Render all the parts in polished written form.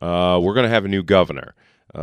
we're going to have a new governor.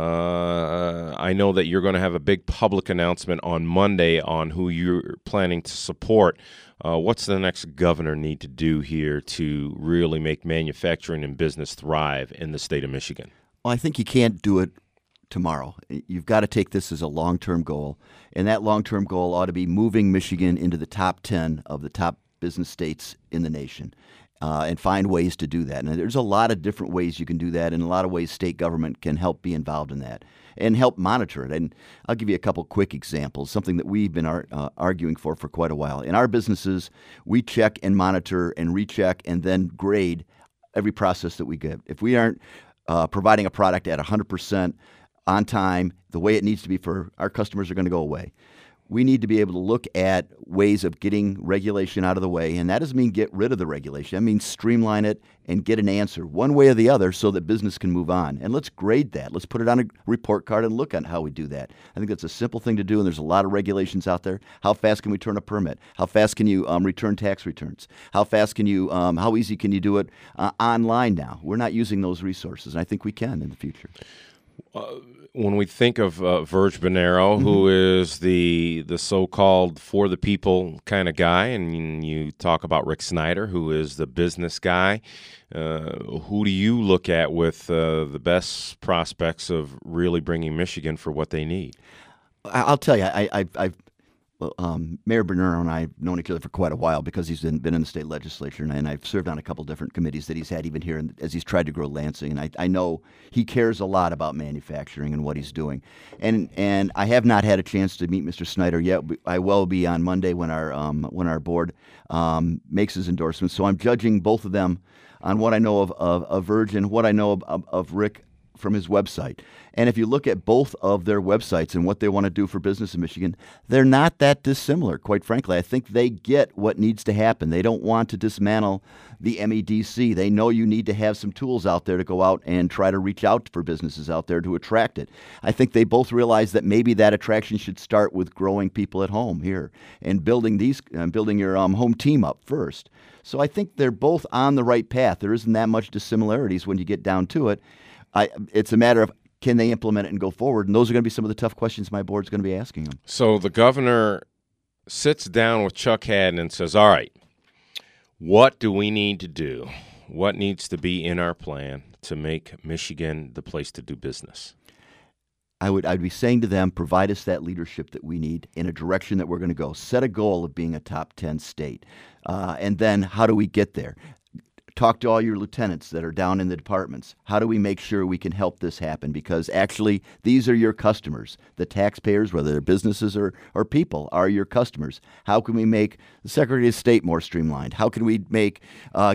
I know that you're going to have a big public announcement on Monday on who you're planning to support. What's the next governor need to do here to really make manufacturing and business thrive in the state of Michigan? Well, I think you can't do it tomorrow. You've got to take this as a long-term goal, and that long-term goal ought to be moving Michigan into the top 10 of the top business states in the nation. And find ways to do that. And there's a lot of different ways you can do that, and a lot of ways state government can help be involved in that and help monitor it. And I'll give you a couple quick examples, something that we've been arguing for quite a while. In our businesses, we check and monitor and recheck and then grade every process that we get. If we aren't providing a product at 100% on time, the way it needs to be for our customers are going to go away. We need to be able to look at ways of getting regulation out of the way, and that doesn't mean get rid of the regulation. That means streamline it and get an answer one way or the other so that business can move on. And let's grade that. Let's put it on a report card and look at how we do that. I think that's a simple thing to do, and there's a lot of regulations out there. How fast can we turn a permit? How fast can you return tax returns? How fast can you, how easy can you do it online now? We're not using those resources, and I think we can in the future. When we think of Verge Bonero, who is the so-called for the people kind of guy, and you talk about Rick Snyder, who is the business guy, who do you look at with the best prospects of really bringing Michigan for what they need? I'll tell you, Mayor Bonero and I have known each other for quite a while because he's been in the state legislature, and I've served on a couple different committees that he's had even here as he's tried to grow Lansing. And I know he cares a lot about manufacturing and what he's doing. And I have not had a chance to meet Mr. Snyder yet. I will be on Monday when our board makes his endorsement. So I'm judging both of them on what I know of Verge and what I know of Rick from his website. And if you look at both of their websites and what they want to do for business in Michigan, they're not that dissimilar, quite frankly. I think they get what needs to happen. They don't want to dismantle the MEDC. They know you need to have some tools out there to go out and try to reach out for businesses out there to attract it. I think they both realize that maybe that attraction should start with growing people at home here and building your home team up first. So I think they're both on the right path. There isn't that much dissimilarities when you get down to it. It's a matter of can they implement it and go forward, and those are going to be some of the tough questions my board's going to be asking them. So the governor sits down with Chuck Hadden and says, all right, what do we need to do? What needs to be in our plan to make Michigan the place to do business? I'd be saying to them, provide us that leadership that we need in a direction that we're going to go. Set a goal of being a top 10 state. And then how do we get there? Talk to all your lieutenants that are down in the departments. How do we make sure we can help this happen? Because actually, these are your customers. The taxpayers, whether they're businesses or people, are your customers. How can we make the Secretary of State more streamlined? How can we make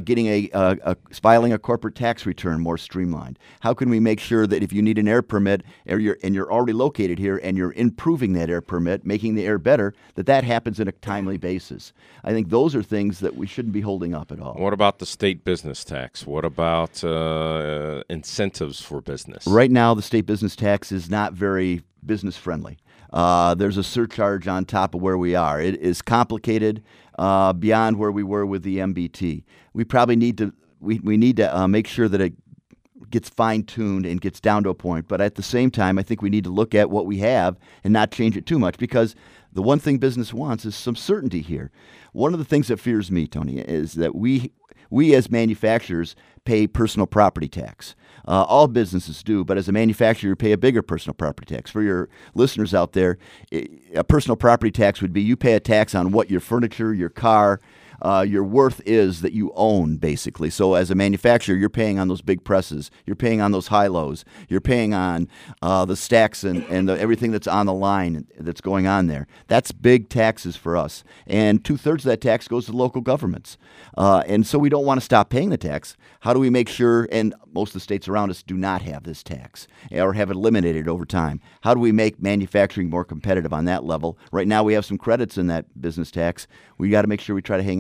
filing a corporate tax return more streamlined? How can we make sure that if you need an air permit and you're already located here and you're improving that air permit, making the air better, that happens in a timely basis? I think those are things that we shouldn't be holding up at all. What about the state business tax? What about incentives for business? Right now, the state business tax is not very business friendly. There's a surcharge on top of where we are. It is complicated beyond where we were with the MBT. We probably need to make sure that it gets fine-tuned and gets down to a point. But at the same time, I think we need to look at what we have and not change it too much, because the one thing business wants is some certainty here. One of the things that fears me, Tony, is that we as manufacturers pay personal property tax. All businesses do, but as a manufacturer, you pay a bigger personal property tax. For your listeners out there, a personal property tax would be you pay a tax on what your furniture, your car, your worth is that you own, basically. So as a manufacturer, you're paying on those big presses. You're paying on those high-lows. You're paying on the stacks and everything that's on the line that's going on there. That's big taxes for us. And 2/3 of that tax goes to local governments. And so we don't want to stop paying the tax. How do we make sure, and most of the states around us do not have this tax or have it eliminated over time. How do we make manufacturing more competitive on that level? Right now we have some credits in that business tax. We got to make sure we try to hang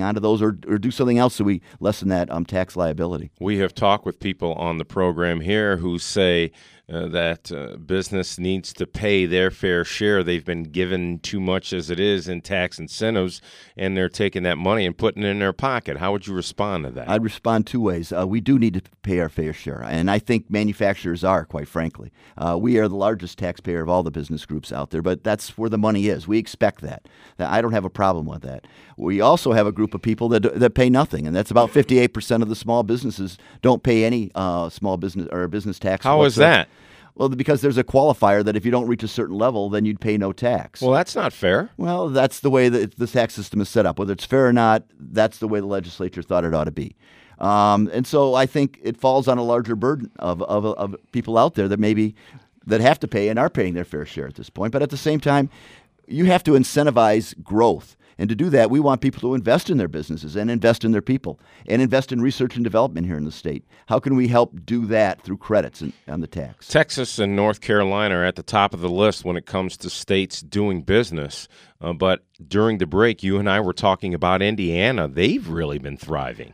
on to those or do something else so we lessen that tax liability. We have talked with people on the program here who say that business needs to pay their fair share. They've been given too much as it is in tax incentives, and they're taking that money and putting it in their pocket. How would you respond to that? I'd respond two ways. We do need to pay our fair share, and I think manufacturers are, quite frankly. We are the largest taxpayer of all the business groups out there, but that's where the money is. We expect that. I don't have a problem with that. We also have a group of people that pay nothing, and that's about 58% of the small businesses don't pay any small business or business tax. How is that? Well, because there's a qualifier that if you don't reach a certain level, then you'd pay no tax. Well, that's not fair. Well, that's the way that the tax system is set up. Whether it's fair or not, that's the way the legislature thought it ought to be. And so I think it falls on a larger burden of people out there that have to pay and are paying their fair share at this point. But at the same time, you have to incentivize growth. And to do that, we want people to invest in their businesses and invest in their people and invest in research and development here in the state. How can we help do that through credits on the tax? Texas and North Carolina are at the top of the list when it comes to states doing business. But during the break, you and I were talking about Indiana. They've really been thriving.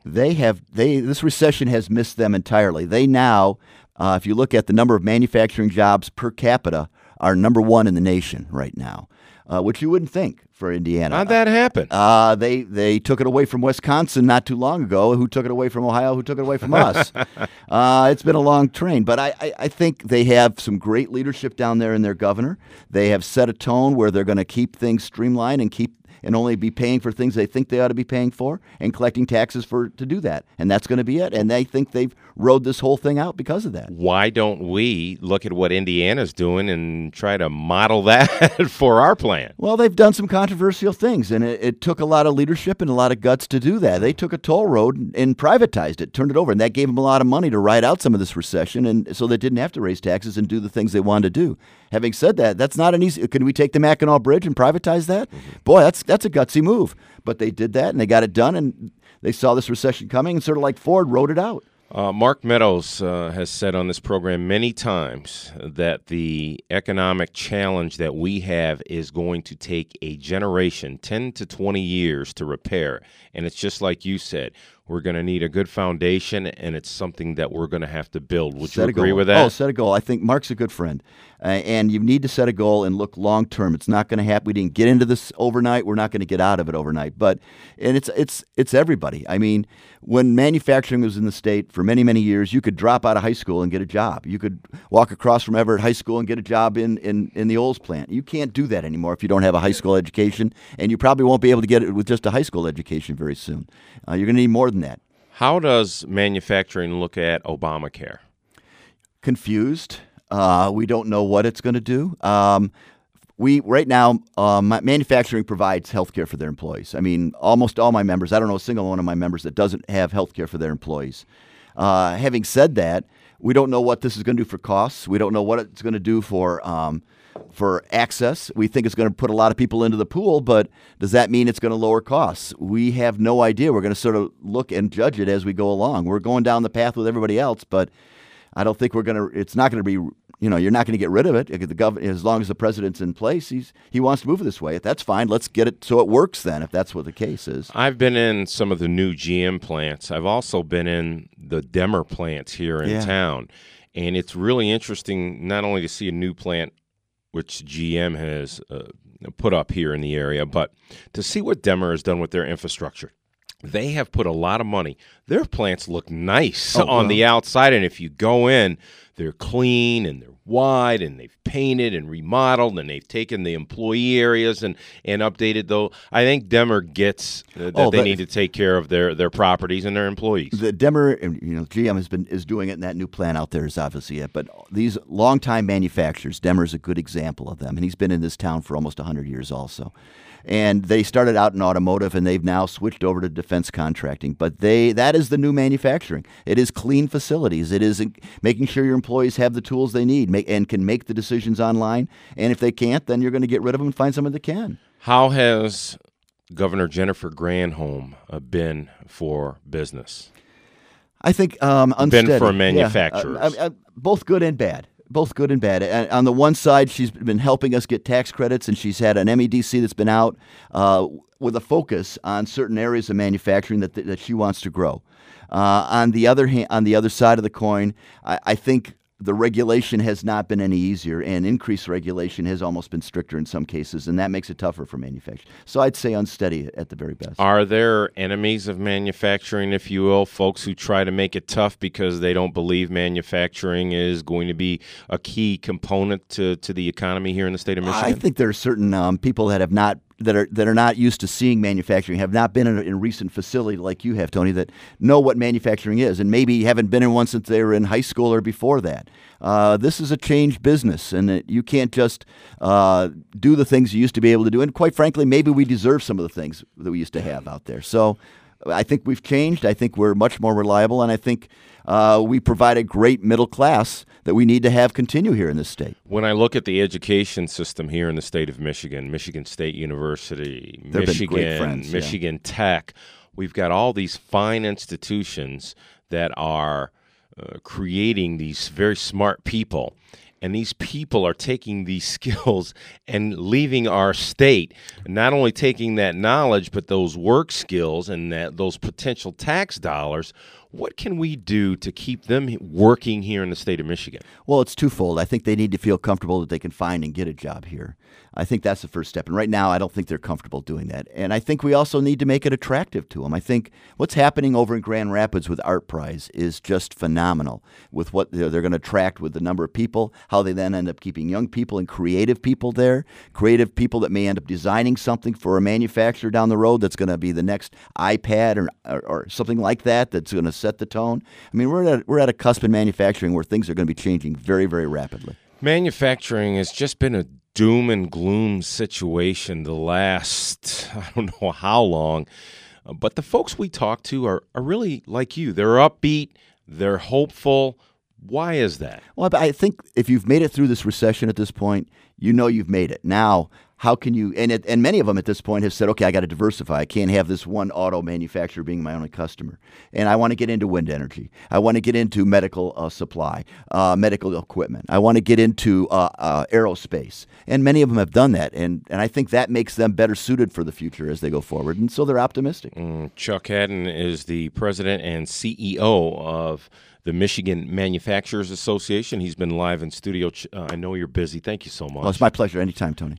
This recession has missed them entirely. They now, if you look at the number of manufacturing jobs per capita, are number one in the nation right now, which you wouldn't think for Indiana. How'd that happen? They took it away from Wisconsin not too long ago. Who took it away from Ohio? Who took it away from us? It's been a long train, but I think they have some great leadership down there in their governor. They have set a tone where they're going to keep things streamlined and only be paying for things they think they ought to be paying for and collecting taxes to do that. And that's going to be it. And they think they've rode this whole thing out because of that. Why don't we look at what Indiana's doing and try to model that for our plan? Well, they've done some controversial things, and it took a lot of leadership and a lot of guts to do that. They took a toll road and privatized it, turned it over, and that gave them a lot of money to ride out some of this recession, and so they didn't have to raise taxes and do the things they wanted to do. Having said that, that's not an easy. Can we take the Mackinac Bridge and privatize that? Boy, that's a gutsy move. But they did that, and they got it done, and they saw this recession coming, and sort of like Ford rode it out. Mark Meadows has said on this program many times that the economic challenge that we have is going to take a generation, 10 to 20 years to repair. And it's just like you said, we're going to need a good foundation, and it's something that we're going to have to build. Would you agree with that? Oh, set a goal. I think Mark's a good friend. And you need to set a goal and look long term. It's not going to happen. We didn't get into this overnight. We're not going to get out of it overnight. And it's everybody. I mean, when manufacturing was in the state for many, many years, you could drop out of high school and get a job. You could walk across from Everett High School and get a job in the Olds plant. You can't do that anymore if you don't have a high school education, and you probably won't be able to get it with just a high school education very soon. You're going to need more than that. How does manufacturing look at Obamacare? Confused. We don't know what it's going to do. Right now, manufacturing provides health care for their employees. I mean, almost all my members, I don't know a single one of my members that doesn't have health care for their employees. Having said that, we don't know what this is going to do for costs. We don't know what it's going to do for access. We think it's going to put a lot of people into the pool, but does that mean it's going to lower costs? We have no idea. We're going to sort of look and judge it as we go along. We're going down the path with everybody else, but I don't think it's not going to be, you're not going to get rid of it. As long as the president's in place, he wants to move it this way. If that's fine, let's get it so it works then, if that's what the case is. I've been in some of the new GM plants. I've also been in the Demmer plants here in town. And it's really interesting not only to see a new plant, which GM has put up here in the area, but to see what Demmer has done with their infrastructure. They have put a lot of money. Their plants look nice on the outside, and if you go in, they're clean and they're wide, and they've painted and remodeled, and they've taken the employee areas and updated those. I think Demmer gets that they need to take care of their properties and their employees. The Demmer, GM is doing it, and that new plant out there is obviously it. But these longtime manufacturers, Demmer is a good example of them, and he's been in this town for almost 100 years also. And they started out in automotive, and they've now switched over to defense contracting. But that is the new manufacturing. It is clean facilities. It is making sure your employees have the tools they need and can make the decisions online. And if they can't, then you're going to get rid of them and find someone that can. How has Governor Jennifer Granholm been for business? I think unsteady. Been for manufacturers. Both good and bad. Both good and bad. On the one side, she's been helping us get tax credits, and she's had an MEDC that's been out. with a focus on certain areas of manufacturing that she wants to grow. On the other hand, on the other side of the coin, I think the regulation has not been any easier, and increased regulation has almost been stricter in some cases, and that makes it tougher for manufacturers. So I'd say unsteady at the very best. Are there enemies of manufacturing, if you will, folks who try to make it tough because they don't believe manufacturing is going to be a key component to the economy here in the state of Michigan? I think there are certain people that have not that are not used to seeing manufacturing, have not been in a recent facility like you have, Tony, that know what manufacturing is, and maybe haven't been in one since they were in high school or before that. This is a changed business, and you can't just do the things you used to be able to do. And quite frankly, maybe we deserve some of the things that we used to have out there. So I think we've changed. I think we're much more reliable, and I think we provide a great middle class that we need to have continue here in this state. When I look at the education system here in the state of Michigan, Michigan State University, Michigan Tech, we've got all these fine institutions that are creating these very smart people. And these people are taking these skills and leaving our state, not only taking that knowledge, but those work skills and those potential tax dollars. What can we do to keep them working here in the state of Michigan? Well, it's twofold. I think they need to feel comfortable that they can find and get a job here. I think that's the first step. And right now, I don't think they're comfortable doing that. And I think we also need to make it attractive to them. I think what's happening over in Grand Rapids with Art Prize is just phenomenal with what they're going to attract with the number of people, how they then end up keeping young people and creative people there, creative people that may end up designing something for a manufacturer down the road that's going to be the next iPad or something like that that's going to set the tone. I mean, we're at a cusp in manufacturing where things are going to be changing very, very rapidly. Manufacturing has just been a doom and gloom situation the last, I don't know how long, but the folks we talk to are really like you. They're upbeat, they're hopeful. Why is that? Well, I think if you've made it through this recession at this point, you know you've made it. Now, how can you, and many of them at this point have said, okay, I got to diversify. I can't have this one auto manufacturer being my only customer. And I want to get into wind energy. I want to get into medical supply, medical equipment. I want to get into aerospace. And many of them have done that. And I think that makes them better suited for the future as they go forward. And so they're optimistic. Chuck Haddon is the president and CEO of the Michigan Manufacturers Association. He's been live in studio. I know you're busy. Thank you so much. Well, it's my pleasure. Anytime, Tony.